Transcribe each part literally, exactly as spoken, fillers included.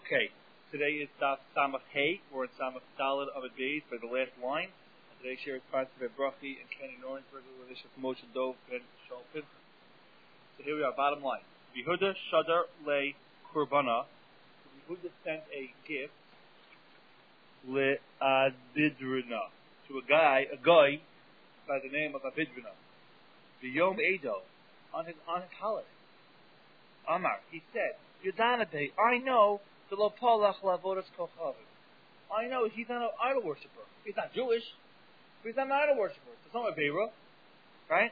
Okay, today is Daf Samach Hay. We're in Samach Daled of a Beis for the last line. And today's share is sponsored by Brachi and Kenny Norensberg with this Moshe Dov and Shalpin. So here we are, bottom line. Yehuda Shadar Le Kurbana. Yehuda sent a gift Le Abidrina to a guy, a guy by the name of Abidrina. The Yom Edo on his on his holiday. Amar, he said, Yudanabe, I know the Lopalach Lavodas Kochavim. I know he's not an idol worshiper. He's not Jewish. He's not an idol worshiper. It's not a Beira, right?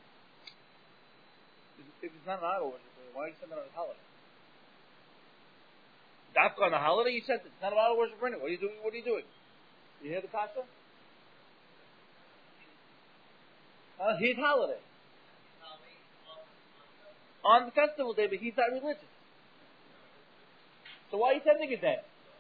If he's not an idol worshiper, why are you sending on his holiday? Dafka on the holiday, you said it's not an idol worshiper anyway. What are you doing? What are you doing? You hear the kasha? Uh, his holiday. On the festival day, but he's not religious. So why are you sending it then?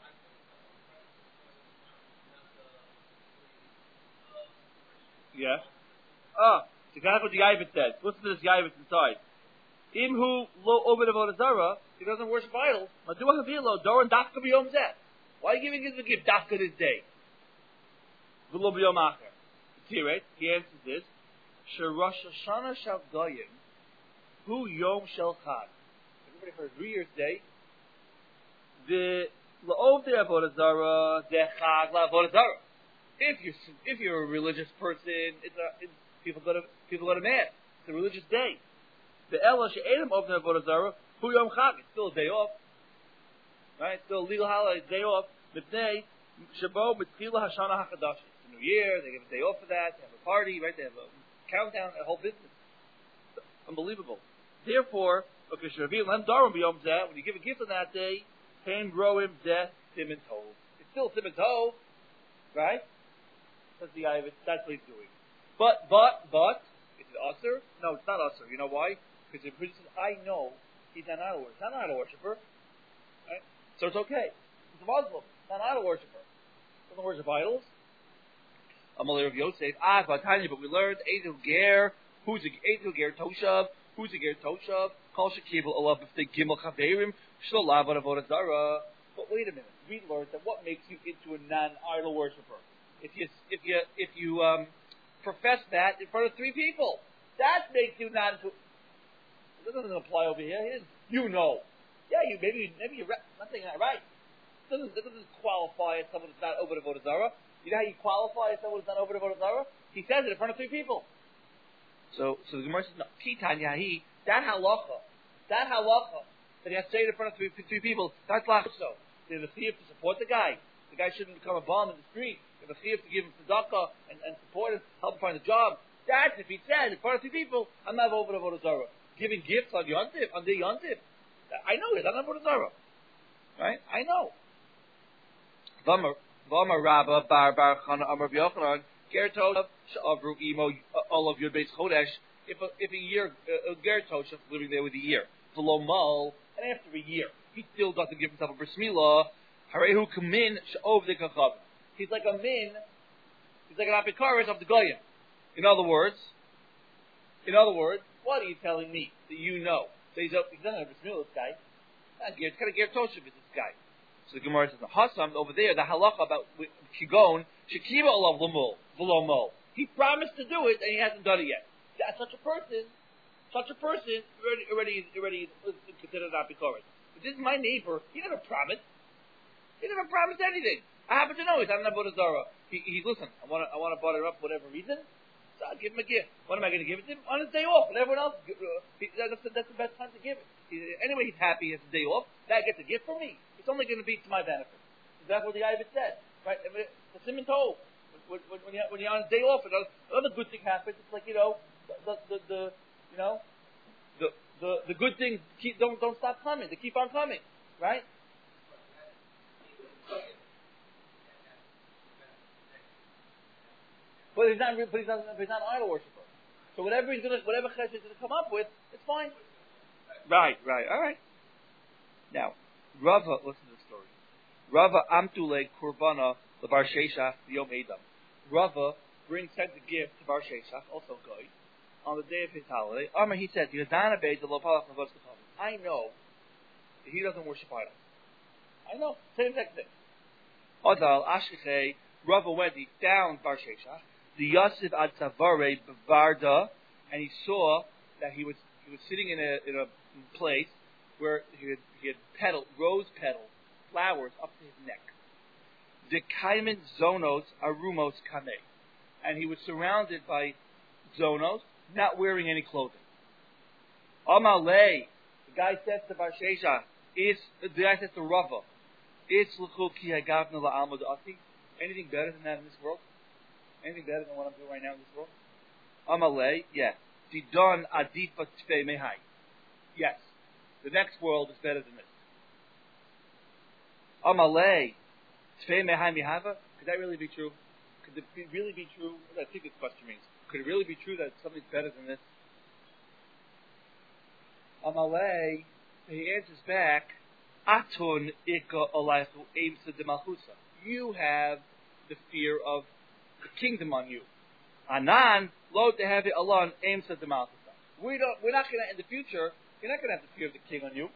Yeah. Ah, the guy what the Yavit says. Listen to this Yavit inside. Imhu lo over the Vodazara, he doesn't worship idols. Madua Havilo, Doran Dafka Biyom Zeh. Why are you giving him the gift Dafka this day? V'lo Biyom Acher. See, right? He answers this. Sharash Hashanah Shav Goyim. Who Yom Shel Chag? Everybody heard New Year's Day. The La'ov de Avodah Zarah, de Chag LaAvodah Zarah. If you're if you're a religious person, it's a, it's, people go to people go to mass. It's a religious day. The Ela she'edem of the Avodah Zarah, Hu Yom Chag. It's still a day off, right? It's still a legal holiday, day off. Mitnei Shabo B'Tchila Hashana Hakadosh. It's the New Year. They give a day off for that. They have a party, right? They have a countdown, a whole business. Unbelievable. Therefore, okay, Shavim Lem Darum B'Yom Zeh. When you give a gift on that day, Pain Roim Zeh Simon Tov. It's still Simon Tov, right? That's the Yavit. That's what he's doing. But, but, but, is it usher? No, it's not usher. You know why? Because if he says, I know he's not an idol worshiper. He's not an idol worshiper. Right? So it's okay. He's a Muslim. He's not an idol worshiper. He doesn't worship idols. Amalei Rav Yosef. Ah, but we learned Eidul Ger. Who's a Eidul Ger Toshav? Who's a Ger Toshav? Kol Shekibel Olav B'Ftei Gimel Chaverim. Shlolav Avodah Zarah. But wait a minute. We learned that what makes you into a non-idol worshiper? If you if you if you um, profess that in front of three people, that makes you not. This doesn't apply over here. It is, you know, yeah, you maybe maybe you're not saying that right. This doesn't, this doesn't qualify as someone that's not over the Avodah Zarah. You know how you qualify as someone that's not over the Avodah Zarah? He says it in front of three people. So so the Gemara says, no, Kitan Yahi, that halacha, that halacha that he has to say it in front of three, three people. That's lach so. There's a thief to support the guy. The guy shouldn't become a bum in the street. If a thief to give him tzedakah and, and support him, help him find a job. That's if he said in front of three people, I'm not over the Avodah Zarah. Giving gifts on Yontif, on the Yontif. I know it. I'm not Avodah Zarah. Right? I know. V'amar V'amar Rabba Bar Bar Chana Amar B'Yochanan Ger Toshav She'avru Imo Olav Yud Beis Chodesh. If a if a year a Ger Toshav living there with a year, V'lo Mal, and after a year he still doesn't give himself a bris milah. Harehu Kamin She'ov the Kachavim. He's like a min. He's like an apikaris of the goyim. In other words, in other words, what are you telling me that you know? So he's, he's not a bris milah, this guy. It's kind of ger toshav is this guy. So the Gemara says the Hassam over there, the halacha about kigon shekiva olav l'mol v'lomol. He promised to do it and he hasn't done it yet. That such a person, such a person already already already is considered an apikaris. But this is my neighbor. He never promised. He never promised anything. I happen to know he's not an Avodah Zarah. He, he listen. I want to, I want to butter up for whatever reason. So I'll give him a gift. What am I going to give it to him on his day off? And everyone else, uh, he, that's, the, that's the best time to give it. He, anyway, he's happy. He has a day off. That gets a gift from me. It's only going to be to my benefit. That's what the Yavit said, right? The Simon told when, when, when, you're, when you're on his day off, another, another good thing happens. It's like you know, the, the, the you know, the, the, the good things keep, don't don't stop coming. They keep on coming, right? But he's not, but he's not, but he's not an idol worshiper. So whatever he's gonna, whatever chesed he's gonna come up with, it's fine. Right, right, all right. Now, Rava, listen to the story. Rava amtule kurbana levar sheishach yom edam. Rava brings sent a gift to Bar Sheshach, also goy, on the day of his holiday. Amar, he said, I know that he doesn't worship idols. I know, same exact thing. Adal Ashkei Rava went, he found Bar Sheshach, the Yosef ad Savare Bavarda, and he saw that he was he was sitting in a in a place where he had, he had petal, rose petals, flowers up to his neck. The Kaimen Zonos Arumos Kame, and he was surrounded by Zonos, not wearing any clothing. Amalei, the guy says to Bar Sheshach, is the guy says to Rava, it's l'chuki hagavna la'alma da'ati. Anything better than that in this world? Anything better than what I'm doing right now in this world? Amalei, yes. Didon adifa tfei mehai. Yes. The next world is better than this. Amalei, tfei mehai mihava. Could that really be true? Could it be, really be true? What do I think this question means? Could it really be true that something's better than this? Amalei, he answers back, Atun ika alaychu aimsa de malchusa. You have the fear of the kingdom on you. Anan lo tehevi alon aimsa de malchusa. We don't. We're not going to in the future. You're not going to have the fear of the king on you.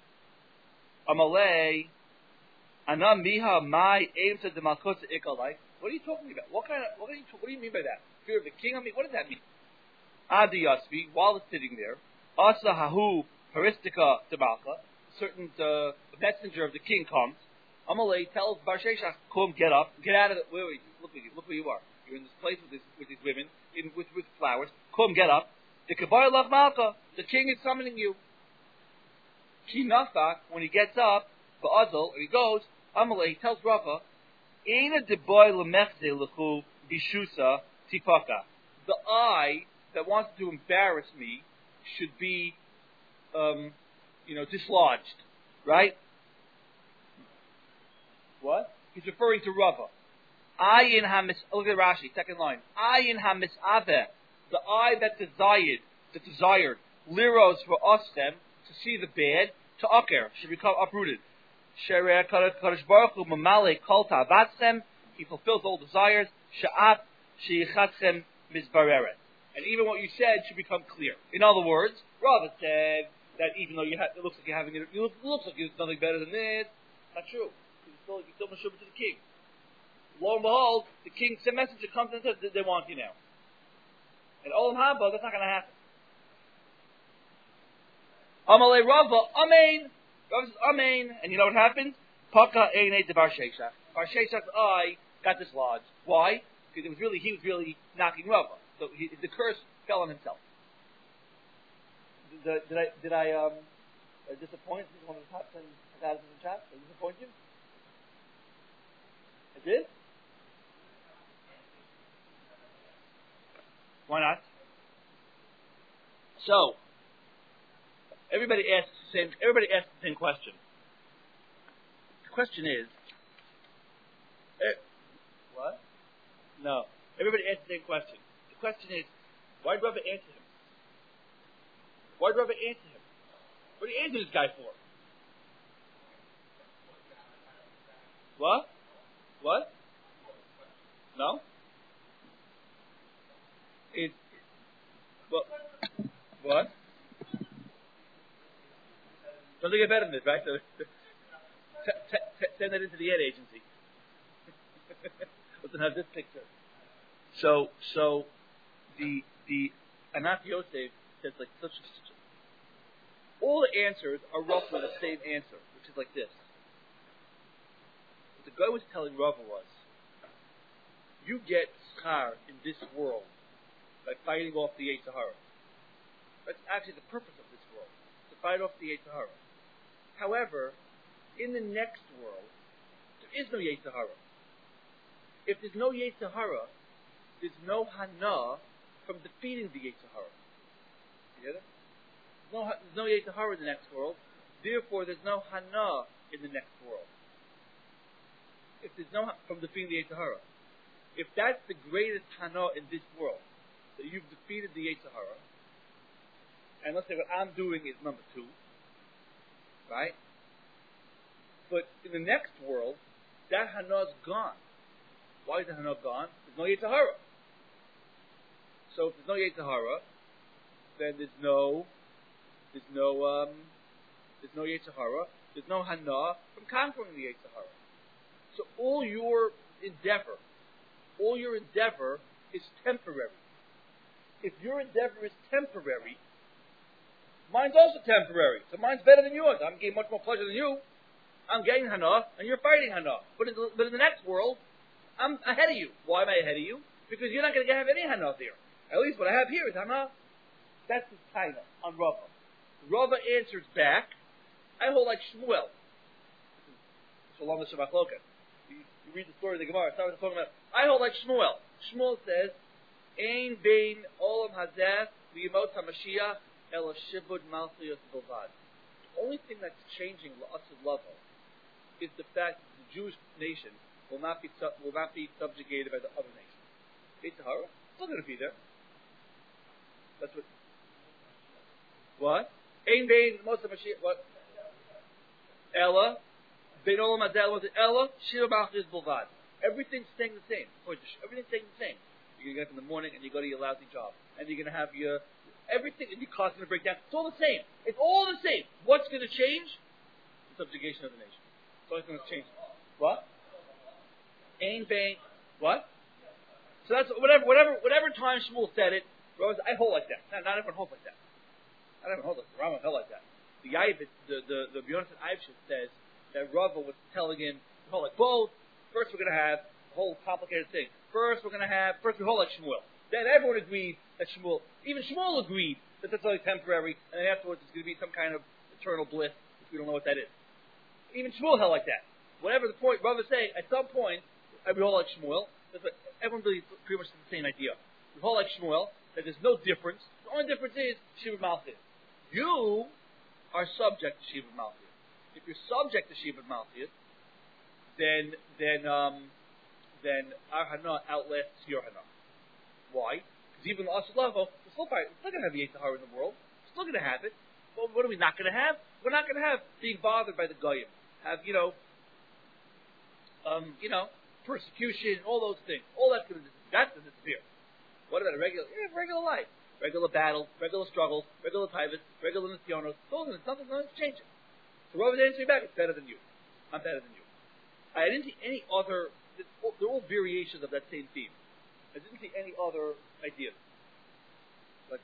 Amalei, anan miha my aimsa de malchusa ika alaychu. What are you talking about? What kind of? What, are you, what do you mean by that? Fear of the king on me? What does that mean? Adi Yasvi, while it's sitting there, asa hahu haristika demalcha. Certain uh, messenger of the king comes. Amalei tells Bar Sheshach, "Come, get up, get out of the. Where are you? Look at you. Look where you are. You're in this place with this with these women, in, with with flowers. Come, get up. The kabar lach malka. The king is summoning you." Kinafak, when he gets up, ba'azal, and he goes. Amalei tells Rava, "Eina deboy lemechze lechu bishusa tipaka." The eye that wants to embarrass me should be. Um, You know, dislodged, right? What? He's referring to Rava. Ayin hamis. Look at Rashi, second line. Ayin hamis aveh, the eye that desired, that desired, liros for ostem to see the bad, to aker should become uprooted. Sherer kadosh baruch hu mamale kol ta'avatzem. He fulfills all desires. Sha'at sheyichatzem mizbareret. And even what you said should become clear. In other words, Rava said that even though you ha- it looks like you're having it, it looks like there's nothing better than this. Not true. You're still, you're still meshubah to the king. Lo and behold, the king's messenger comes and says that they want you now. And Olam Haba, that's not going to happen. Amalei Rava, Amen. Rava says Amen, and you know what happens? Paka Einei de Bar Sheshach. Bar Sheshach's eye got dislodged. Why? Because it was really he was really knocking Rava, so he, the curse fell on himself. Did, did I did I um uh, disappoint one of the top ten guys in the chat? Did I disappoint you? I did. Why not? So everybody asks the same. Everybody asks the same question. The question is, er, what? No. Everybody asks the same question. The question is, why did Rava answer him? Why did Rava answer him? What did he answer this guy for? What? What? No? It, well, what? Doesn't get better than this, right? So, t- t- t- send that into the ad agency. Let's have this picture. So, so the the Anat Yosef says like such. such all the answers are roughly the same answer, which is like this. What the guy was telling Rava was, you get schar in this world by fighting off the Yetzer Hara. That's actually the purpose of this world, to fight off the Yetzer Hara. However, in the next world, there is no Yetzer Hara. If there's no Yetzer Hara, there's no hana from defeating the Yetzer Hara. You get it? No, there's no Yetzer Hara in the next world. Therefore, there's no hana in the next world. If there's no from defeating the Yetzer Hara, if that's the greatest hana in this world, that you've defeated the Yetzer Hara, and let's say what I'm doing is number two, right? But in the next world, that hana's gone. Why is the hana gone? There's no Yetzer Hara. So if there's no Yetzer Hara, then there's no, there's no, um, there's no Yetzer Hara, There's no hana from conquering the Yetzer Hara. So all your endeavor, all your endeavor is temporary. If your endeavor is temporary, mine's also temporary. So mine's better than yours. I'm getting much more pleasure than you. I'm getting hana, and you're fighting hana. But in the, but in the next world, I'm ahead of you. Why am I ahead of you? Because you're not going to have any hana there. At least what I have here is hana. That's his taina on Rava. Rava answers back, I hold like Shmuel. So long as Shabbat You read the story of the Gemara. Start with talking about. I hold like Shmuel. Shmuel says, "Ein bein olam hazeh v'yimot hamashiach ela shibud malchiyos bilvad." The only thing that's changing la'asud lavo is the fact that the Jewish nation will not be will not be subjugated by the other nations. Yetzer Hara still going to be there. That's what. What? Ein bein most of Mashiach. What? Ella. Bein olam hazeh was it Ella shibud malchiyos bilvad. Everything's staying the same. Everything's staying the same. You're going to get up in the morning and you go to your lousy job, and you're going to have your everything, and your car's going to break down. It's all the same. It's all the same. What's going to change? The subjugation of the nation. So it's going to change. What? Ain bang. What? So that's whatever, whatever, whatever time Shmuel said it. I hold like that. Not, not everyone holds like that. Not everyone holds like that. Rambam held like that. The Yavit, the the the B'Yonasan Eibshit says that Rava was telling him to hold like both. First, we're going to have a whole complicated thing. First, we're going to have first we hold like Shmuel. Then everyone agreed that Shmuel, even Shmuel agreed that that's only temporary, and then afterwards it's going to be some kind of eternal bliss, which we don't know what that is. Even Shmuel held like that. Whatever the point, Rav is saying, at some point, we hold like Shmuel. That's what everyone believes pretty much the same idea. We hold like Shmuel, that there's no difference. The only difference is Shibud Malchus. You are subject to Shibud Malchus. If you're subject to Shibud Malchus, then then um, then our hana outlasts your hana. Why? Because even the asud lavo, we're still going to have the Yetzer Hara in the world. We're still going to have it. But what are we not going to have? We're not going to have being bothered by the goyim. Have you know, um, you know, persecution, all those things. All that's going to that's going to disappear. What about a regular, yeah, regular life, regular battle, regular struggles, regular taivas, regular nisyonos? Those are nothing. Nothing's changing. So Rav is answering back. It's better than you. I'm better than you. I didn't see any other. They're all variations of that same theme. I didn't see any other ideas. Like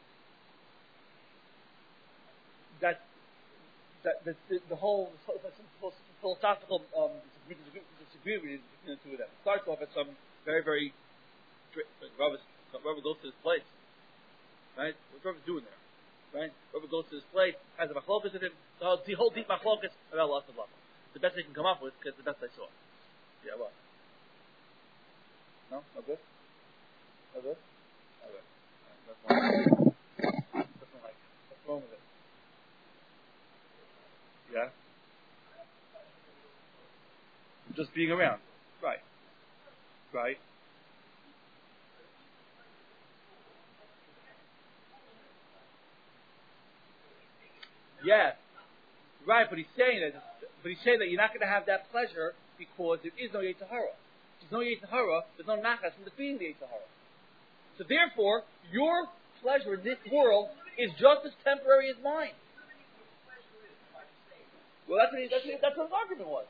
that. That the, the, the whole philosophical um, disagreement between the two of them. It starts off at some very very. Robert goes to this place, right? What's Robert doing there, right? Robert goes to this place, has a machlokas with him. The whole, the whole deep machlokas about lots of love. The best they can come up with, because the best I saw. Yeah, what? No? No good? No good? No good. That's one. That's one like what's wrong with it? Yeah? Just being around. Right. Right. Yeah. Right, but he's saying that but he's saying that you're not going to have that pleasure because there is no Yetzer Hara. There's no Yetzer Hara, there's no nachas from defeating the Yetzer Hara. So therefore, your pleasure in this world is just as temporary as mine. Well, that's what, he, that's, what, that's what his argument was.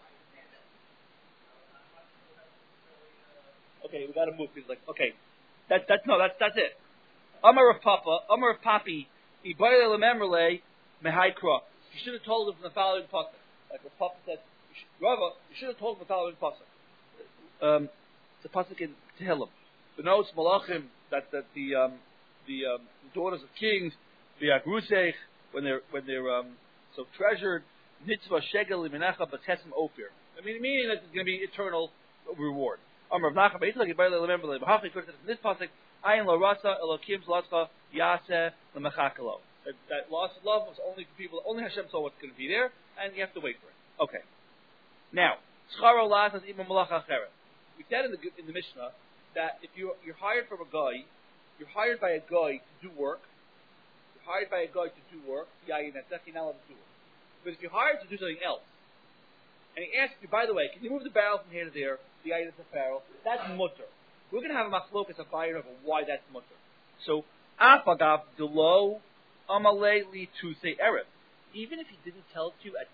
Okay, we got to move. He's like, okay, that's that's no, that's that's it. Amar of Papa, Amar of Papi, Ibayla Lememrele Mehaikra. You should have told him from the following pasuk. Like what Papa said, Rava, you should have told him the following pasuk. Um, it's a pasuk in Tehillim. The notes Malachim that that the um, the um, daughters of kings, the Agrusech, when they're when they're um, so treasured, Nitzvah Shegel Limenacha B'Chesem Ophir. I mean, meaning that it's going to be eternal reward. Amar of Nacham Beitzak Ibayla Lememrele Mehachi. From this pasuk, Ayin Lo Rasa Elokim Zlatzcha Yaseh Lemechakelo. That, that loss of love was only for people, only Hashem saw what's going to be there, and you have to wait for it. Okay. Now, Scharo Lazas Ima Malacha Acheret. We said in the in the Mishnah that if you you're hired from a guy, you're hired by a guy to do work. You're hired by a guy to do work. Yeah, that's actually not allowed to do it. But if you're hired to do something else, and he asks you, by the way, can you move the barrel from here to there? The item of the barrel. That's mutter. We're going to have a machlokas a buyer over why that's mutter. So, Afagav Delo. Amalei li to say erev. Even if he didn't tell it to you at night,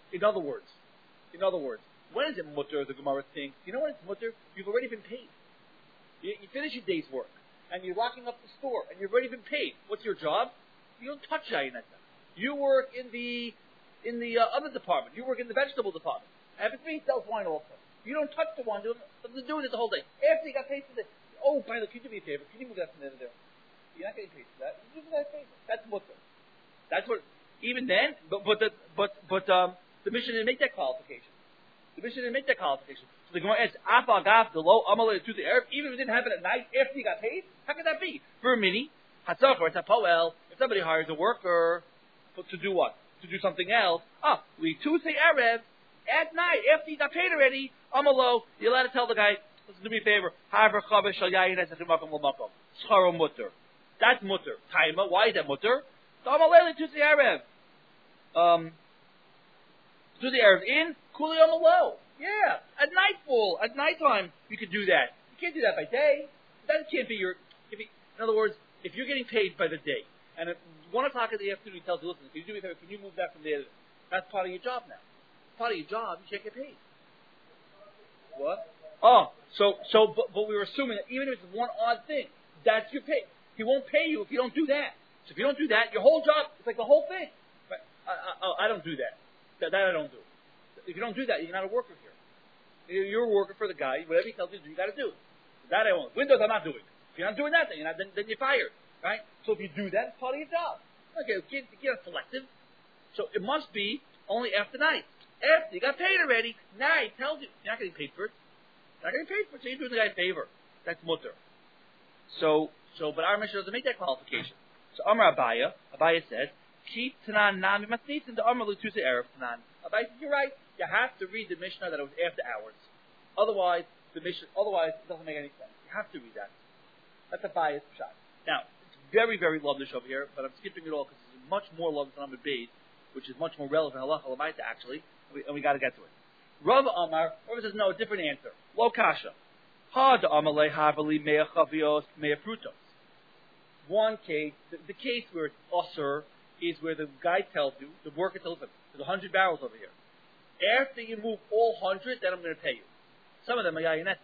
In other words, in other words, when is it mutter? The Gemara thinks. You know when it's mutter? You've already been paid. You, you finish your day's work, and you're locking up the store, and you've already been paid. What's your job? You don't touch Yayinetza. You work in the in the uh, other department. You work in the vegetable department. And if it's me, sells wine also. You don't touch the wine. You're doing it the whole day. After you got paid for this, oh, by the way, can you do me a favor? Can you move that from there to there? You're not getting paid for that. You do that favor. That's mutter. That's what. Even then, but but the, but but um, the mission didn't make that qualification. The mission didn't make that qualification. So the Gemara asks, "Afal gaf the low amalei to the Arab." Even if it didn't happen at night after you got paid, how could that be? For a mini, hatzachor, it's a poel. If somebody hires a worker to do what? To do something else. Ah, we Tuesday Erev at night after you got paid already. Amalo, you're allowed to tell the guy, listen, do me a favor. Haver chavesh shal yayin esachim makom l'makom. Scharo mutter. That's mutter. Taima. Why is that mutter? Amalei Tuesday Erev. Um, Tuesday Erev in kuli amalo. Yeah, at nightfall, at nighttime, you could do that. You can't do that by day. That can't be your. If you, in other words, if you're getting paid by the day, and at one o'clock in the afternoon he tells you, listen, can you do me a favor? Can you move that from there? That's part of your job now. Part of your job, you can't get paid. What? Oh, so so, but, but we were assuming that even if it's one odd thing, that's your pay. He won't pay you if you don't do that. So if you don't do that, your whole job, it's like the whole thing. But I, I, I don't do that. that. That I don't do. If you don't do that, you're not a worker here. You're a worker for the guy. Whatever he tells you to do, you got to do. That I won't. Windows, I'm not doing. If you're not doing that, then you're, not, then, then you're fired. Right? So if you do that, it's part of your job. Okay, you can't selective. So it must be only after night. After you got paid already, now he tells you, you're not getting paid for it. You're not getting paid for it, so you're doing the guy a favor. That's mutter. So, so, but our mission doesn't make that qualification. So Amar Abaya, Abaya says, keep Tanan Nami Matnisin to Amar Lutusa Erev Tanan. Abaya says, you're right. You have to read the Mishnah that it was after hours. Otherwise, the Mishnah, otherwise it doesn't make any sense. You have to read that. That's Abaya's shot. Now, it's very, very lovelish over here, but I'm skipping it all because it's much more lovelish than Amar Beis, which is much more relevant halacha l'maita actually, and we, and we got to get to it. Rav Amar, Rav says no, a different answer. Lo kasha. Ha da amalei havali mea chavios mea frutos. One case, the, the case where it's usher is where the guy tells you, the worker tells him, there's a hundred barrels over here. After you move all hundred, then I'm going to pay you. Some of them are yayineta.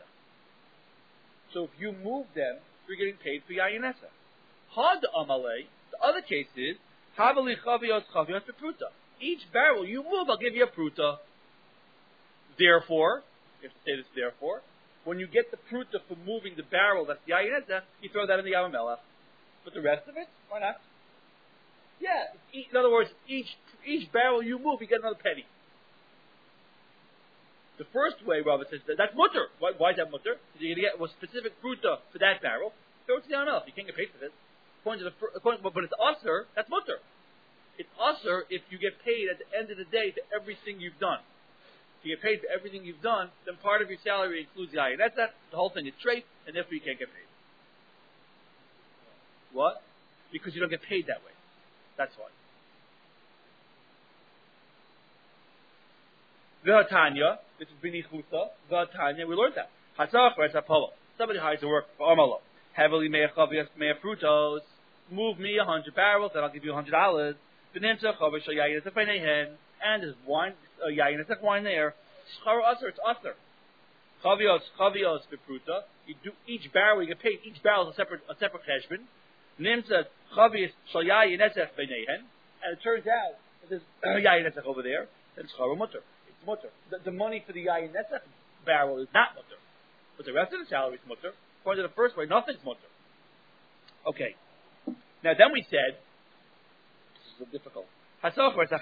So if you move them, you're getting paid for yayineta. Ha da amalei. The other case is havali chavios chavios bepruta. Each barrel you move, I'll give you a pruta. Therefore, you have to say this therefore, when you get the pruta for moving the barrel that's the yayineta, you throw that in the yamamelach. But the rest of it, why not? Yeah. In other words, each each barrel you move, you get another penny. The first way, Robert says, that, that's mutter. Why, why is that mutter? Because you're going to get a specific pruta for that barrel. Throw it to the yamamelach. You can't get paid for this. According to the, according, but it's usher, that's mutter. It's usher if you get paid at the end of the day for everything you've done. If you get paid for everything you've done, then part of your salary includes the ayin. That's that. The whole thing is straight, and therefore you can't get paid. What? Because you don't get paid that way. That's why. V'hatanya, this is bini chuta. V'hatanya, we learned that. Hatzach or Hatzapolo. Somebody hires to work for Amalo. Heavily mea chavias mea frutos. Move me a hundred barrels, then I'll give you a hundred dollars. And there's wine, uh, yayin, wine there. Schar usher, it's usher. Chavios, chavios bepruta. You do each barrel, you get paid. Each barrel is a separate, a separate cheshbon. Nimsa chavios shal yayin esech b'neihen. And it turns out that there's yayin esech over there. Then schar mutter. It's mutter. The, the money for the yayin esech barrel is not mutter, but the rest of the salary is mutter. According to the first way, nothing's mutter. Okay. Now then we said, this is difficult. If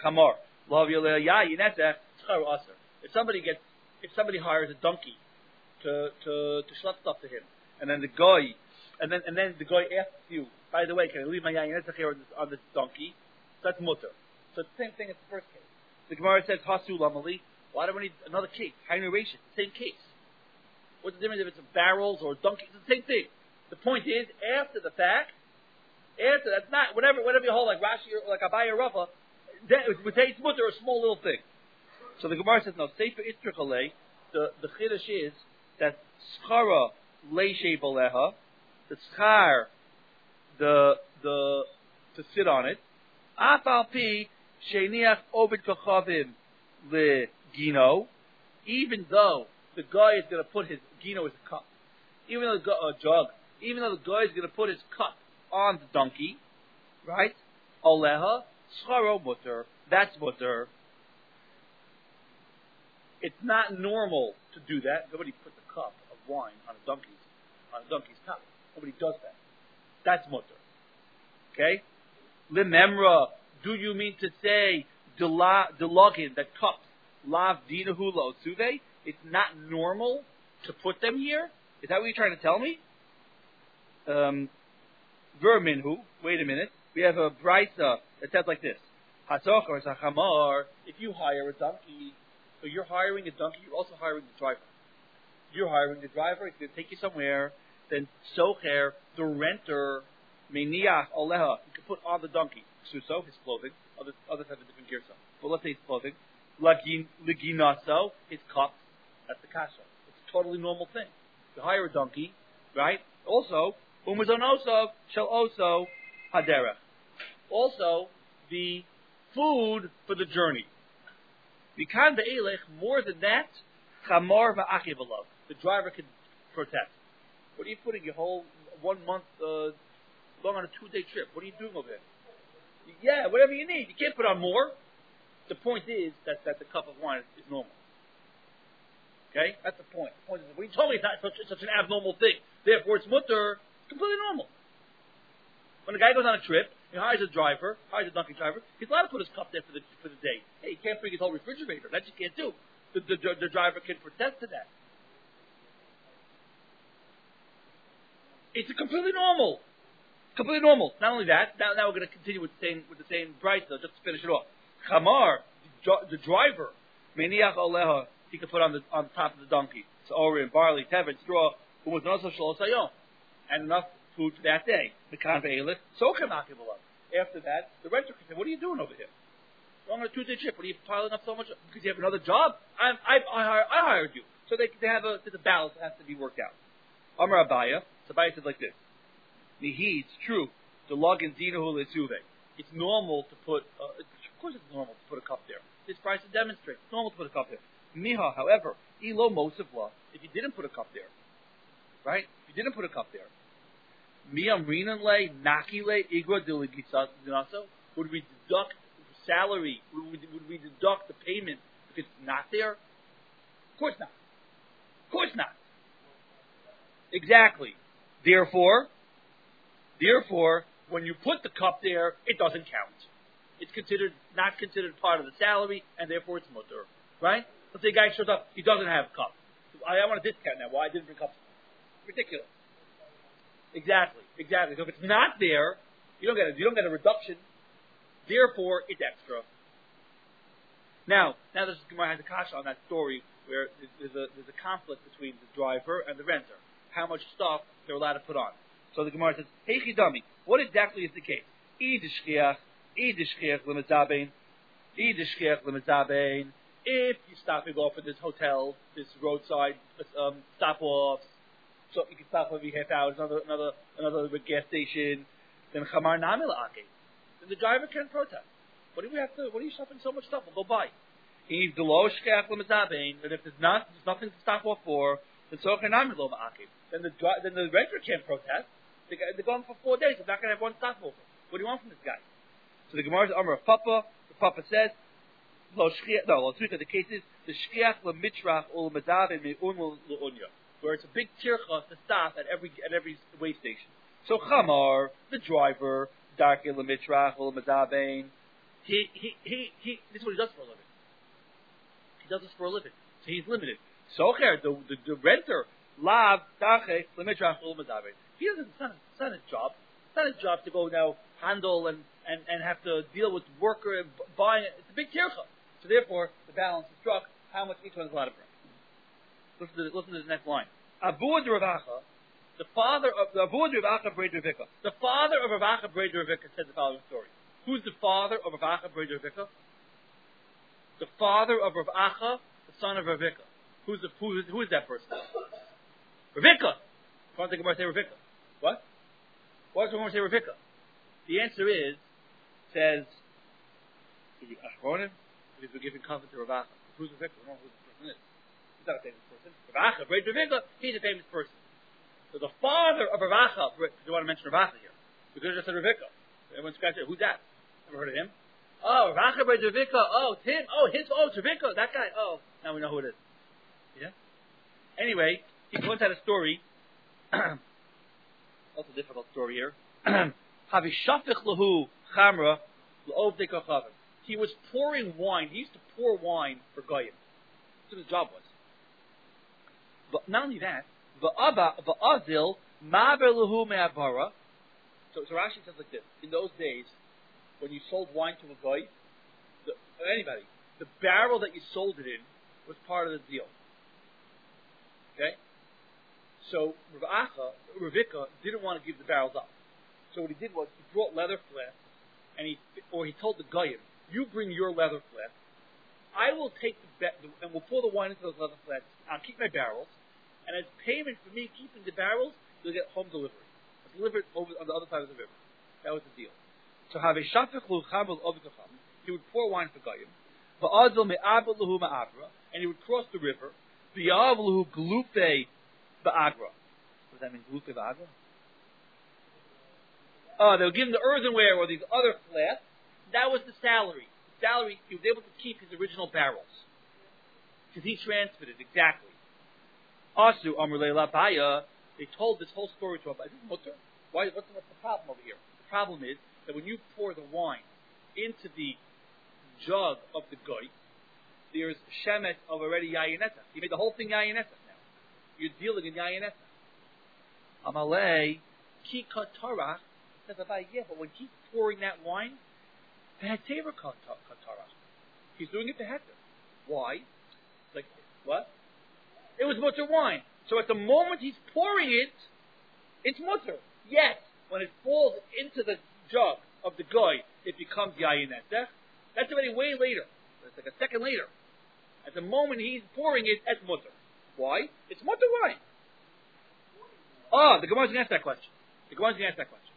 somebody gets, if somebody hires a donkey to to to schlep stuff to him, and then the guy, and then and then the guy asks you, by the way, can I leave my yayin here on this, on this donkey? So that's mutter. So it's the same thing as the first case. The Gemara says hasul lamali. Why do we need another case? Hainuration, same case. What's the difference if it's barrels or donkeys? It's the same thing. The point is, after the fact. After that's not whatever whatever you hold like Rashi or like Abaya or Rafa, would say it's mutter a small little thing. So the Gemara says no. Sefer Itrikale, the the chiddush is that schara leishe baleha, the schar, the the to sit on it. Afal pi sheiniach ovid kachavim le gino, even though the guy is going to put his gino is a cup, even though the guy, a jug, even though the guy is going to put his cup on the donkey, right? Oleha scharo mutter. That's mutter. It's not normal to do that. Nobody puts a cup of wine on a donkey's on a donkey's top. Nobody does that. That's mutter. Okay? Limemra. Do you mean to say delogin that cups lav dinahu lo suve? It's not normal to put them here. Is that what you're trying to tell me? Um, Verminhu. Wait a minute. We have a brisa that says like this: Hatzokar zachamar. If you hire a donkey, so you're hiring a donkey, you're also hiring the driver. You're hiring the driver. He's going to take you somewhere. Then socher, the renter, meniach oleha. You can put on the donkey. Suso, his clothing. Others, others have a different girsa. But let's say his clothing. Lagin, leginaso, his cup. That's the kasha. It's a totally normal thing. You hire a donkey, right? Also, umazonosov shall also haderech. Also, the food for the journey. Vikan be'elech, more than that, chamor va'akivalov. The driver can protest. What are you putting your whole one month uh, long on a two-day trip? What are you doing over there? Yeah, whatever you need. You can't put on more. The point is that, that the cup of wine is, is normal. Okay? That's the point. The point is, when you told me it's not such, such an abnormal thing, therefore it's mutter, it's completely normal. When a guy goes on a trip, he hires a driver, hires a donkey driver, he's allowed to put his cup there for the for the day. Hey, he can't bring his whole refrigerator. That you can't do. The, the, the driver can protest to that. It's a completely normal. Completely normal. Not only that, now, now we're going to continue with the same with the same bright though, just to finish it off. Chamar, the driver, meniach oleha, he can put on the on the top of the donkey. So orin, barley, tevet, straw, who was also shalosh hayom, and enough food for that day. Mekan ve'elech, so kamakivallah. After that, the renter can say, "What are you doing over here? You're on a two-day trip. What are you piling up so much? Because you have another job? I'm, I, I, I hired you." So they, they have a there's a balance that has to be worked out. Amar Abaya, so Abaya said like this. Nihi, it's true. The login dinahu lesuve. It's normal to put. Uh, of course, it's normal to put a cup there. This price to demonstrate. It's normal to put a cup there. Miha, however, ilo mosivla. If you didn't put a cup there, right? If you didn't put a cup there, miyam rinanle nakile igro diligitsaso. Would we deduct salary? Would we, would we deduct the payment if it's not there? Of course not. Of course not. Exactly. Therefore. Therefore, when you put the cup there, it doesn't count. It's considered not considered part of the salary, and therefore it's mutter. Right? Let's say a guy shows up, he doesn't have a cup. I, I want a discount now. Why? I didn't bring cups. Ridiculous. Exactly. Exactly. So if it's not there, you don't get a, you don't get a reduction. Therefore, it's extra. Now, now this Gemara has a kasha on that story where there's a there's a conflict between the driver and the renter. How much stuff they're allowed to put on. So the Gemara says, "Hey chidami, what exactly is the case? Idishkiach, idishkiach lemazabein, idishkiach lemazabein. If you stop and go off at this hotel, this roadside um, stop-offs, so you can stop every half hour, another another another gas station, then chamar nami la'ake. Then the driver can protest. What do we have to? What are you shopping so much stuff? We'll go buy. If the lo shkiach lemazabein, and if there's not, there's nothing to stop off for, then so nami lo ma'ake. Then the then the renter can't protest. They're gone for four days. They're not going to have one stopover. What do you want from this guy? So the Gemara is Amar of Papa. The Papa says, "Lo shkiach." No, lo the case is the shkiach lemitrach ul medav and me'un l'unya, where it's a big tircha to stop at every at every way station. So Chamar, the driver, darke lemitrach ul medavein. He he he he. This is what he does for a living. He does this for a living, so he's limited. Socher, the the, the renter, lav darke lemitrach ul medavein. He doesn't, it's not, it's not his job. It's not his job to go now handle and, and, and have to deal with worker and buying it. It's a big tircha. So therefore, the balance is struck how much each one is allowed to bring. Listen to, listen to this next line. Abu Ravacha, the father of the Abu Ravacha Brei Ravika, the father of Ravacha Brei Ravika said the following story. Who's the father of Ravacha Brei Ravika? The father of Ravacha, the son of Ravika. Who's the who is, who is that person? Ravika. Why don't the Gemara say Ravika? What? Why does the Gemara say Ravika? The answer is, says, Achronim, because we're giving cover to Rav Acha. Who's Rav Acha? We don't know who this person is. He's not a famous person. Rav Acha, Rav Acha, he's a famous person. So the father of Rav Acha, do you want to mention Rav Acha here? We could have just said Rav Acha. Everyone scratched it. Who's that? Never heard of him? Oh, Rav Acha, Rav Acha. Oh, it's him. Oh, his, oh, it's Rav Acha. That guy. Oh, now we know who it is. Yeah? Anyway, he once had a story. That's a difficult story here. He was pouring wine. He used to pour wine for Goyim. That's what his job was. But not only that, v'azil maver lahu me'avara. So, so Rashi says like this: in those days, when you sold wine to a Goy, the, anybody, the barrel that you sold it in was part of the deal. Okay. So Rav Acha, Rav Acha didn't want to give the barrels up. So what he did was he brought leather flasks, and he or he told the Goyim, "You bring your leather flasks. I will take the, the and we'll pour the wine into those leather flasks. I'll keep my barrels, and as payment for me keeping the barrels, you'll get home delivery. I'll deliver it over on the other side of the river." That was the deal. So have a shafich luchamel ovitacham. He would pour wine for Goyim, va'azil me'abel lahu ma'avra, and he would cross the river. V'yav lahu glufe ba'agra. What does that mean, glufe ba'agra? Oh, they would give him the earthenware or these other flasks. That was the salary. The salary, he was able to keep his original barrels. Because he transferred it, exactly. Asu Amrulei Labaya, they told this whole story to Abaya. Is this mutter? Why, what's, what's the problem over here? The problem is that when you pour the wine into the jug of the goy, there's shemet of already yayineta. You made the whole thing yayineta now. You're dealing in yayineta. Amalei ki katarach says Abaya, yeah, but when he's pouring that wine, v'hetever katarach. He's doing it to heter. Why? Like what? It was mutter wine. So at the moment he's pouring it, it's mutter. Yes, when it falls into the jug of the goy, it becomes yayin etech. That's already way later. It's like a second later. At the moment he's pouring it, it's mutter. Why? It's mutter wine. Oh, the Gemara's going to ask that question. The Gemara's going to ask that question.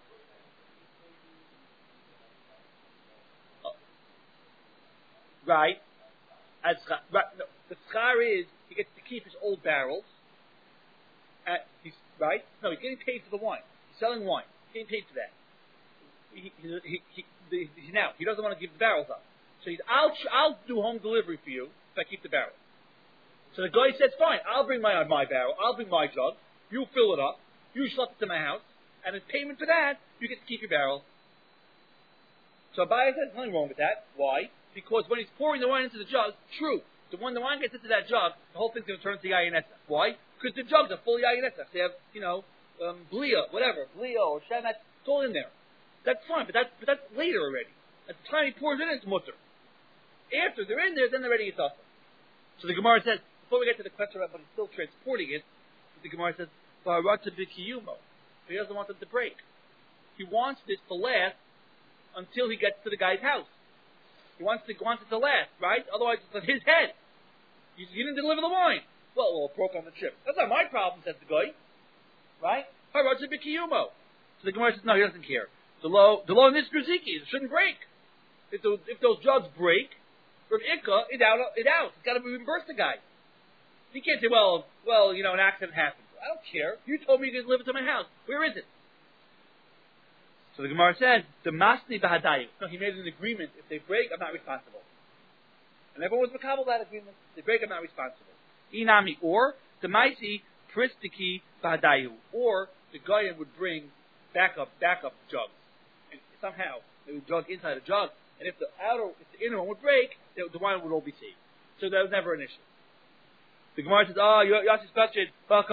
Oh. Right. As right, no, the schar is he gets to keep his old barrels. At, he's right. No, he's getting paid for the wine. He's selling wine. He's getting paid for that. He, he, he, he, he, he now he doesn't want to give the barrels up. So he's I'll I'll do home delivery for you if I keep the barrel. So the guy says, fine, I'll bring my my barrel. I'll bring my jug. You fill it up. You schlep it to my house, and as payment for that, you get to keep your barrel. So Abaya says, there's nothing wrong with that. Why? Because when he's pouring the wine into the jug, true, the when the wine gets into that jug, the whole thing's going to turn into yayin etzach. Why? Because the jugs are full yayin etzach. They have, you know, um, blia, whatever, blia or shemet, it's all in there. That's fine, but that's but that's later already. At the time he pours it in, it's mutter. After they're in there, then they're ready to eat. So the Gemara says, before we get to the question about but he's still transporting it, the Gemara says, he doesn't want them to break. He wants this to last until he gets to the guy's house. He wants, to, wants it to last, right? Otherwise, it's on his head. You, you didn't deliver the wine. Well, well, it broke on the ship. That's not my problem, says the guy. Right? So the Gemara says, no, he doesn't care. The law, the law in this Graziki, it shouldn't break. If those, if those jugs break, from Ikka, it's out. It's out. It's got to reimburse the guy. He can't say, well, well, you know, an accident happened. I don't care. You told me you could deliver it to my house. Where is it? So the Gemara says, the masni bahadayu. No, he made an agreement. If they break, I'm not responsible. And everyone was makabel that agreement. If they break, I'm not responsible. Inami, or the maisi pristiki bahadayu, or the Goyim would bring backup, backup jugs, and somehow they would jug inside a jug. And if the outer, if the inner one would break, the, the wine would all be saved. So that was never an issue. The Gemara says, oh, Yossi's question, but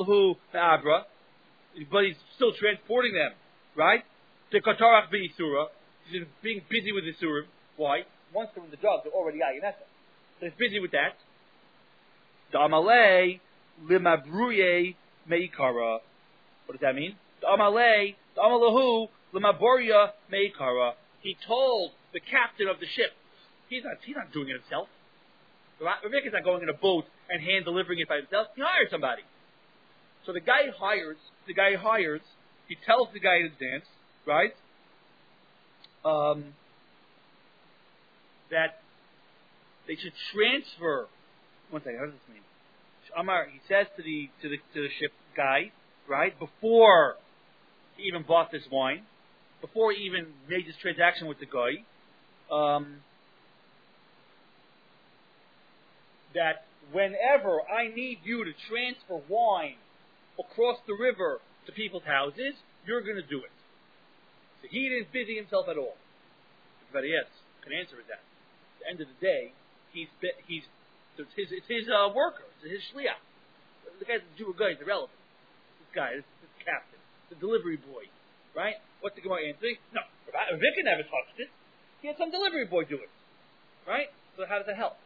he's still transporting them, right? The Katarach B'Isura, he's being busy with the Isurim. Why? Once they're in the jug, they're already Ayinesa. So he's busy with that. The Amalei Limabruye Meikara. What does that mean? The Amalei, the Amalahu Limaboria Meikara. He told the captain of the ship, he's not, he's not doing it himself. Rebecca's not going in a boat and hand delivering it by himself. He hired somebody. So the guy hires, the guy hires, he tells the guy in advance, right, um, that they should transfer. One second, how does this mean? Amar, he says to the to the to the ship guy, right, before he even bought this wine, before he even made this transaction with the guy, um, that whenever I need you to transfer wine across the river to people's houses, you're going to do it. So he didn't busy himself at all. Everybody else can answer is that. At the end of the day, he's he's it's his it's his uh, worker, it's his shliach. The guy's a Jew guy, he's irrelevant. This guy, this, this captain, the delivery boy, right? What's the Gemara answering? No, Rebecca never touched it. He had some delivery boy do it, right? So how does that help?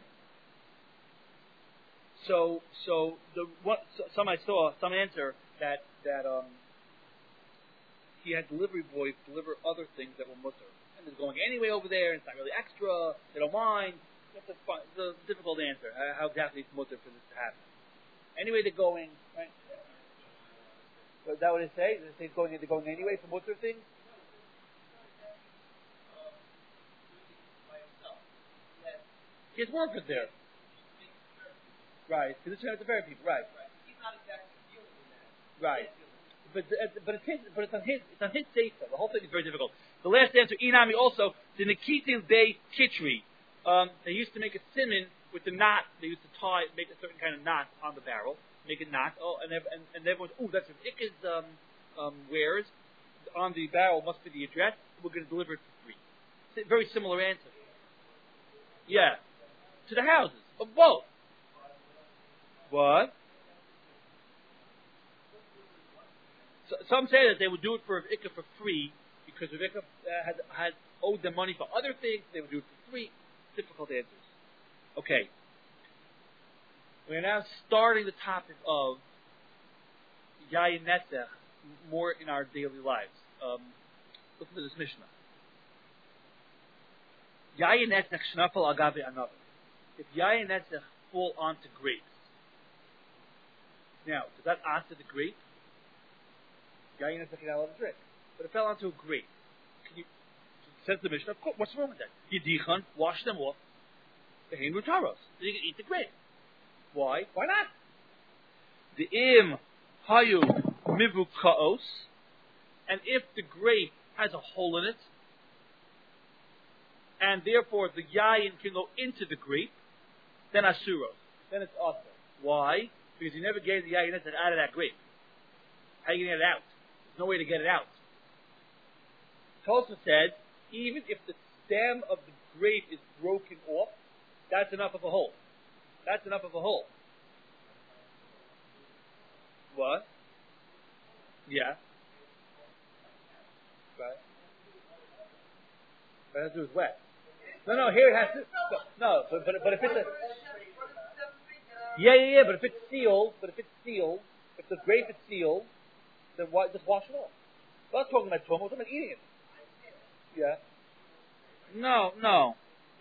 So so the what so, some I saw some answer that that um he had delivery boys deliver other things that were mutter. And they're going anyway over there, and it's not really extra, they don't mind. It's a, fun, it's a difficult answer, how exactly it's mutter for this to happen. Anyway, they're going, right? So is that what it says? Does it say going, they're going anyway for mutter things? He has workers there. Right, because it's the very people, right. He's not exactly dealing with that. Right. But but it's his, but it's on his it's on his sefer. The whole thing is very difficult. The last answer, Inami also, the Nikitin Day Kitri. Um, they used to make a simon with the knot. They used to tie, make a certain kind of knot on the barrel, make a knot. Oh, and and, and everyone's, oh, that's what Ikka's um, um, wears on the barrel must be the address. We're going to deliver it for free. It's a very similar answer. Yeah, to the houses of both. What? So, some say that they would do it for Ikka for free because Ikka uh, had, had owed them money for other things. They would do it for free. Difficult answers. Okay. We are now starting the topic of Yayin Netzach more in our daily lives. Um, listen to this Mishnah. Yayin Netzach shnafal agabe another. If Yayin Netzach fall onto grapes. Now, does that answer the grape? Yayin Netzach you're not allowed to drink. But it fell onto a grape. Can you, says the Mishnah, of course, what's wrong with that? Yidichan, wash them off. The hein rutaros. Then you can eat the grape. Why? Why not? The im hayu mivu kaos, and if the grape has a hole in it, and therefore the yayin can go into the grape, then asuros. Then it's awesome. Why? Because you never gave the yayin out of that grape. How are you going to get it out? There's no way to get it out. Tosa said, even if the stem of the grape is broken off, that's enough of a hole. That's enough of a hole. What? Yeah. Right. But it has to do with wet. No, no, here it has to... No, but, but, but if it's a... Yeah, yeah, yeah, but if it's sealed, but if it's sealed, if the grape is sealed, then why, just wash it off. We're not talking about tumor, we're talking about eating it. Yeah. No, no.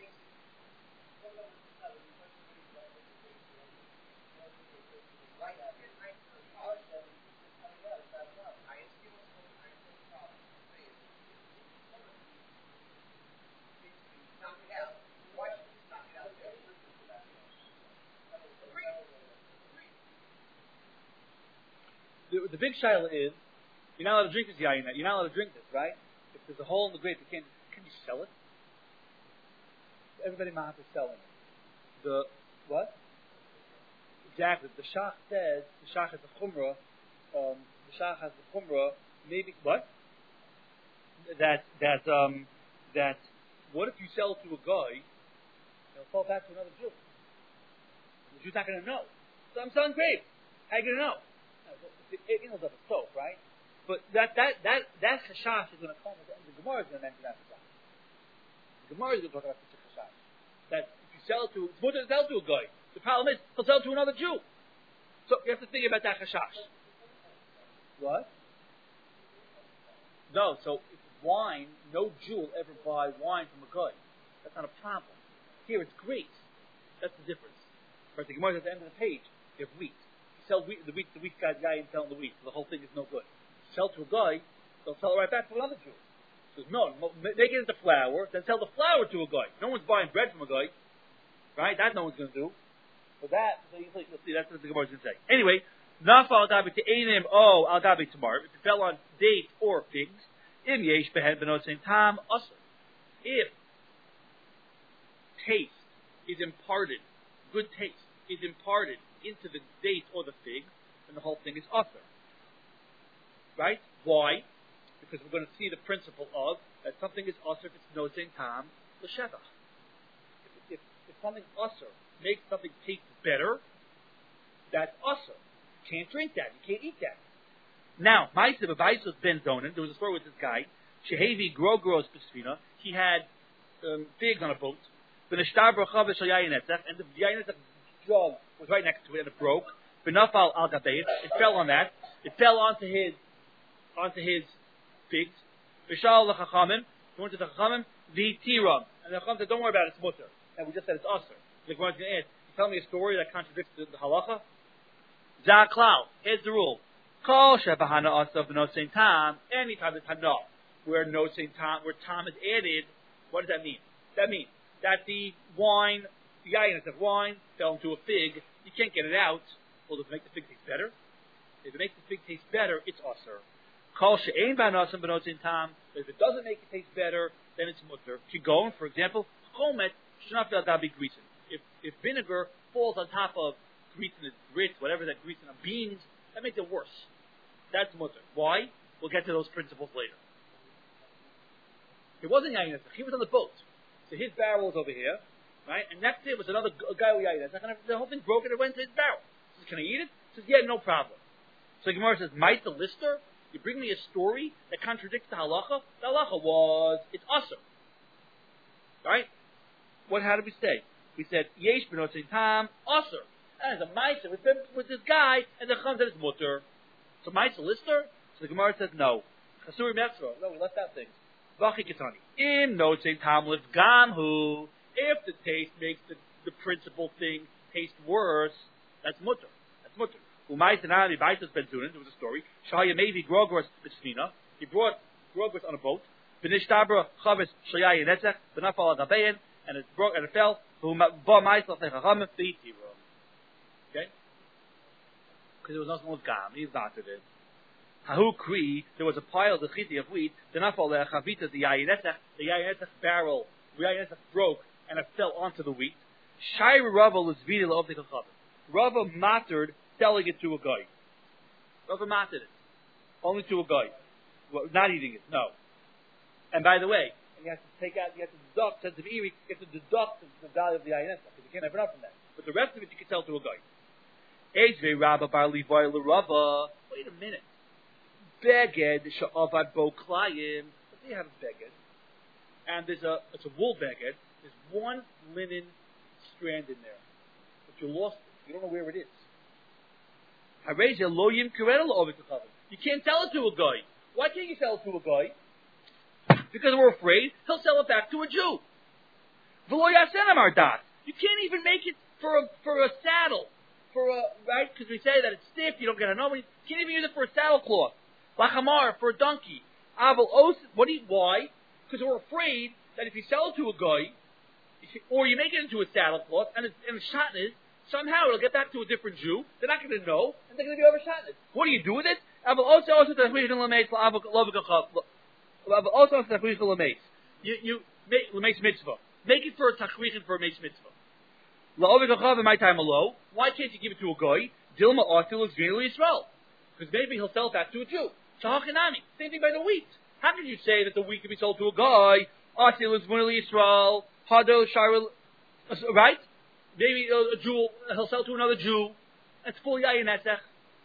The, the big shaila is, you're not allowed to drink this yayin. You're not allowed to drink this, right? If there's a hole in the grape, you can't. Can you sell it? Everybody might have to sell it. The what? Exactly. The shach says the shach has a chumrah. Um, the shach has the chumrah. Maybe what? That that um that. What if you sell it to a guy? It'll fall back to another Jew. The Jew's not going to know. So I'm selling grapes. How are you going to know? It knows of a soap, right? But that that that that chashash is going to come. The Gemara is going to mention that chashash. The Gemara is going to talk about such a chashash. That if you sell to, it's more than sell to a guy. The problem is he'll sell to another Jew. So you have to think about that chashash. What? No. So if wine, no Jew will ever buy wine from a guy. That's not a problem. Here it's grapes. That's the difference. Right? The Gemara is at the end of the page. You have wheat. Sell wheat, the wheat, the wheat guy's guy ain't selling the wheat, so the whole thing is no good. Sell to a guy, they'll sell it right back to another Jew. So no, make it into flour, then sell the flour to a guy. No one's buying bread from a guy. Right? That no one's going to do. But that, so you'll see, that's what the Gemara is going to say. Anyway, nafal al gabi te'enim o al gabi tamar. If it fell on dates or figs, im yesh behen benot same time usher. If taste is imparted, good taste is imparted into the date or the fig, then the whole thing is usher. Right? Why? Because we're going to see the principle of that something is usher if it's no same time l'shevach. If, if, if something usher makes something taste better, that's usher. You can't drink that. You can't eat that. Now, Ma'aseh b'Vaisos ben Zonin, there was a story with this guy, Shehevi Grogros B'Sfina, he had um, figs on a boat, V'neshtar Brachav Shel Yayin Etzach, and the Yayin Etzach jug was right next to it, and it broke. V'nafal al Gabeis, it fell on that. It fell onto his, onto his figs. V'shal l'Chachamim, he went to the Chachamim, V'tiram, and the Chachamim said, don't worry about it, it's mutter. And we just said it's usher. The Gemara is going to ask, you tell me a story that contradicts the, the halacha? Zaklau, here's the rule. Kol shebahana asav no same time, anytime the tana, where no same time, where time is added, what does that mean? That means that the wine, the yayin of wine, fell into a fig, you can't get it out. Well, does it make the fig taste better? If it makes the fig taste better, it's usher. Kol she'ein bahana asav no same time, if it doesn't make it taste better, then it's mutter. Kigon, for example, chomet shnafel gabi grisen. If, if vinegar falls on top of grease and grits, whatever that grease and beans, that makes it worse. That's mutter. Why? We'll get to those principles later. It wasn't Yayin Etzach. He was on the boat. So his barrel was over here, right? And next to it was another g- guy with Yayin Etzach. And the whole thing broke and it went to his barrel. He says, can I eat it? He says, yeah, no problem. So Gemara says, Might the lister? You bring me a story that contradicts the halacha? The halacha was, it's usher. Right? What, how did we say? We said, Yesh benot tam, usher. And as a Maisa with, with this guy, and the Chum said it's mutter. So Maisa lister? So the Gemara says no. Chasuri Metzro. No, we left out things. Vachi Kitani. Im no tam liv gamhu. If the taste makes the, the principal thing taste worse, that's mutter. That's mutter. Umaisa nani Baitas ben Zunin. There was a story. Shahaya maybe Grogros b'Sfina. He brought Grogros on a boat. V'nishtabra chavis shayayin etzech. V'nafal agabein. And it broke and it fell. Okay? Because it was not small gam. He's not to it. Hahu kri. There was a pile of the chiti of wheat. The nafal lechavita the yayin etzech. The yayin etzech barrel. The yayin etzech broke and it fell onto the wheat. Shai Rava was vidi laovdik achavim. Rava mattered selling it to a guy. Rava mattered it only to a guy. Well, not eating it. No. And by the way, you have to take out, you have to deduct, sense of Eri, you have to deduct the value of the ayin etzach, because you can't have enough from that. But the rest of it you can sell to a guy. Ejvei Rabba bar Levi l'Rava. Wait a minute. Beged she'avad bo klayim. Let's say you have a beged, and there's a, it's a wool beged, there's one linen strand in there, but you lost it. You don't know where it is. Harezeh lo yimkerel l'ovik l'chavim. You can't sell it to a guy. Why can't you sell it to a guy? Because we're afraid he'll sell it back to a Jew. You can't even make it for a, for a saddle, for a right? Because we say that it's stiff. You don't get a number. You can't even use it for a saddle cloth, lachamar for a donkey. What do you, why? Because we're afraid that if you sell it to a guy, or you make it into a saddle cloth and it's, and it's shotnez, somehow it'll get back to a different Jew. They're not going to know, and they're going to be over shotnez. What do you do with it? You, you make l'meis mitzvah. Make it for a tachrichen for a meis mitzvah. Why can't you give it to a guy? Dilma atil Yisrael. Because maybe he'll sell it back to a Jew. Shahachinami. Same thing by the wheat. How can you say that the wheat can be sold to a guy? Atil Yisrael. Hado Shirel. Right? Maybe a, a Jew, he'll sell to another Jew. That's full yayin etzech.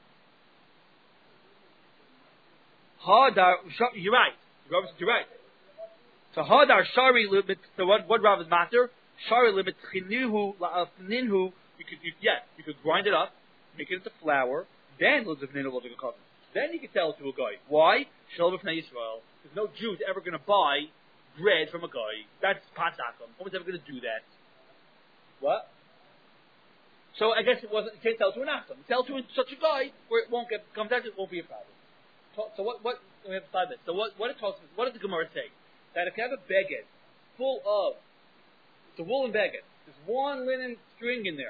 Hadar, you're right. You're right. So Hadar Shari limit. So what? What Rav is matter? Shari limit chinuhu ninhu. You could, you, yeah, you could grind it up, make it into flour. Then Then you can sell it to a guy. Why? Shalom B'nai Yisrael. There's no Jew ever going to buy bread from a guy. That's pasakum. No one's ever going to do that. What? So I guess it wasn't. You can't sell to an acham. Sell to such a guy where it won't get comes out. It won't be a problem. So what? What? We have to find this. So what? What it What does the Gemara say? That if you have a beged full of it's a woolen beged There's one linen string in there.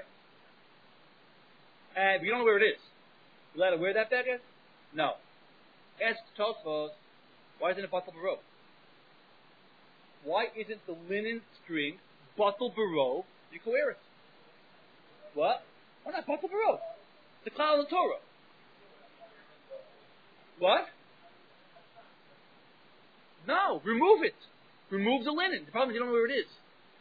And we don't know where it is. You allowed to wear that beged? No. Ask Tosfos, why isn't it batal barov? Why isn't the linen string batal barov? You can wear it. What? Why not batal barov? It's a klal in Torah. What? No, remove it. Remove the linen. The problem is you don't know where it is.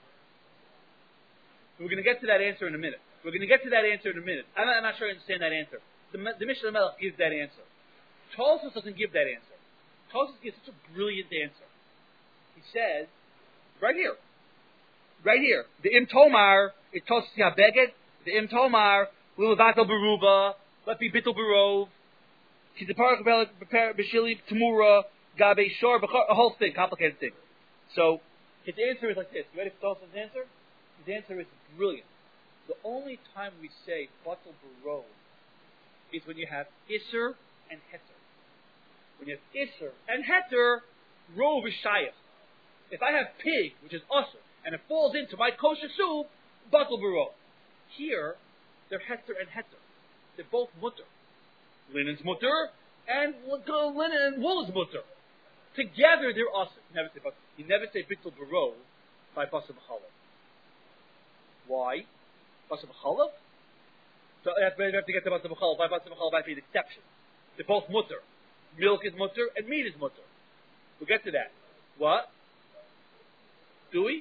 We're going to get to that answer in a minute. We're going to get to that answer in a minute. I'm not, I'm not sure I understand that answer. The, the Mishnah Melech gives that answer. Tosfos doesn't give that answer. Tosfos gives such a brilliant answer. He says, right here, right here, the Im Tomar, it Tosfos Yabeged, the Im Tomar, Lulabatal Beruba, let be Bittel Berov, Kizaparak Beshili Tamura, Gabe Shor, a whole thing, complicated thing. So, his answer is like this. You ready for Tosfos' answer? His answer is brilliant. The only time we say Batal Barov is when you have Isser and Heter. When you have Isser and Heter, Rov is Shayach. If I have pig, which is Usser, and it falls into my kosher soup, Batal Barov. Here, they're Heter and Heter. They're both mutter. Linen's mutter, and linen and wool is mutter. Together, they're Usser. You never say, you never say Batal Barov by Basar B'chalav. Why? Basar B'chalav? So we have to get to Basar B'chalav. By Basar B'chalav might be an exception. They're both mutter. Milk is mutter and meat is mutter. We'll get to that. What? Do we?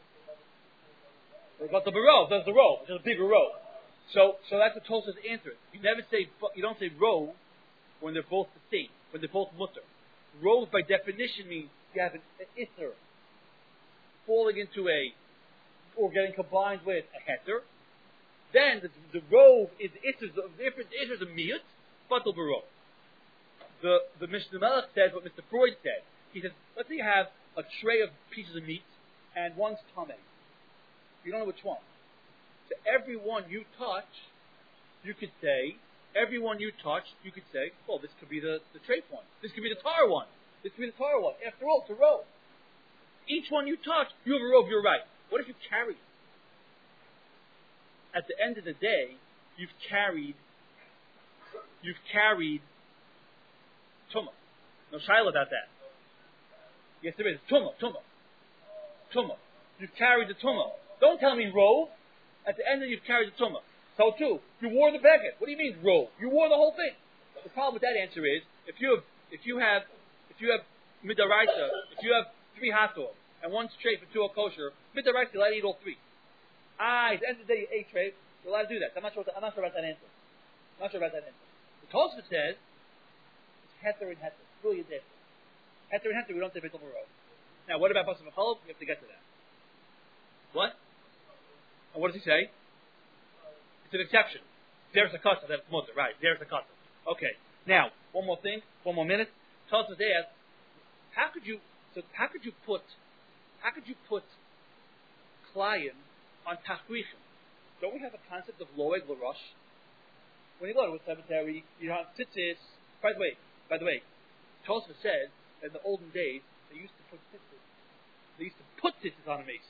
Basar B'rov. That's the row. It's a bigger row. So, so that's what Tosfos answers. You never say, you don't say rov when they're both the same, when they're both mutter. Rov by definition means you have an, an isser falling into a, or getting combined with a heter. Then the, the rov is isser, the different isser is a miyut, batal barov. The the Mishnah Melech says what Mister Freud said. He says, let's say you have a tray of pieces of meat and one's tameh. You don't know which one. So every one you touch, you could say, every one you touch, you could say, well, this could be the, the treif one. This could be the tar one. This could be the tar one. After all, it's a rov. Each one you touch, you have a rov, you're right. What if you carry it? At the end of the day, you've carried, you've carried tumah. No shaila about that. Yes, there is. Tumah, tumah. Tumah. You've carried the tumah. Don't tell me rov. At the end of it, you've carried the tumah. So too, you wore the beged. What do you mean rov? You wore the whole thing. The problem with that answer is, if you have, if you have, if you have midaraisa, if you have three hot dogs, and one treif and two are kosher, midaraisa, you're allowed to eat all three. Ah, at the end of the day, you ate treif, you're allowed to do that. I'm not sure, I'm not sure about that answer. I'm not sure about that answer. The Tosfos says, it's heter and heter. It's brilliant answer. Heter and heter, we don't say Batal Barov. Now, what about Basar B'chalav? We have to get to that. What? And what does he say? It's an exception. There's a custom, that's mutter, right? There's a custom. Okay. Now, one more thing, one more minute. Tosfos asks, how could you, so how could you put, how could you put klayim on tachrichim? Don't we have a concept of loeg l'rosh? When you go to a cemetery, you have tzitzis. By the way, by the way, Tosfos said that in the olden days they used to put tzitzis. They used to put tzitzis on a mace.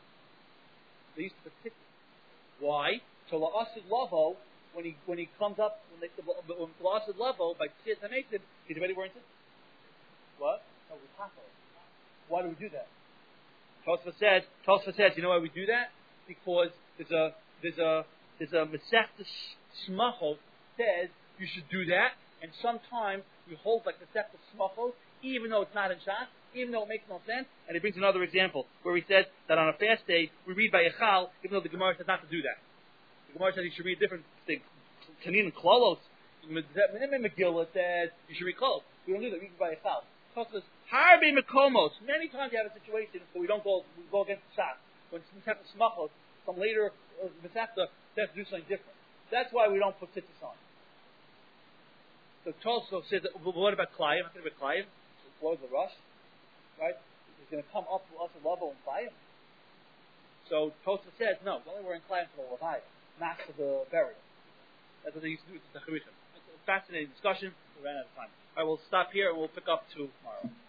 They used to put tzitzis. Why? So la'asid lavo, when he when he comes up, when they when la'asid lavo by tzitzis and mason, he's already wearing tzitzis. What? No, we have to. Why do we do that? Tosfos says, Tosfos says, you know why we do that? Because there's a there's a there's a Masechta Smachot says you should do that, and sometimes we hold like Masechta Smachot, even though it's not in Shas, even though it makes no sense. And he brings another example where he says that on a fast day we read by Echal, even though the Gemara says not to do that. The Gemara says you should read different things. Tanin and Klolos, Megillah says you should read Klolos. We don't do that. We read by Echal. Tosfos Harbe Mekomos. Many times you have a situation where we don't go we go against the Shas. When Masechta Smachot, some later uh, Masechta says to do something different. That's why we don't put tzitzis on. So Tosfos says, well, what about Klayim? I'm going to be Klayim. What is the rush? Right? He's going to come up to us a level and Klayim. So Tosfos says, no, it's only we're in Klayim for the Levaya, not for the burial. That's what they used to do with the Charichim. It's a fascinating discussion. We ran out of time. All right, we'll stop here and we'll pick up tomorrow.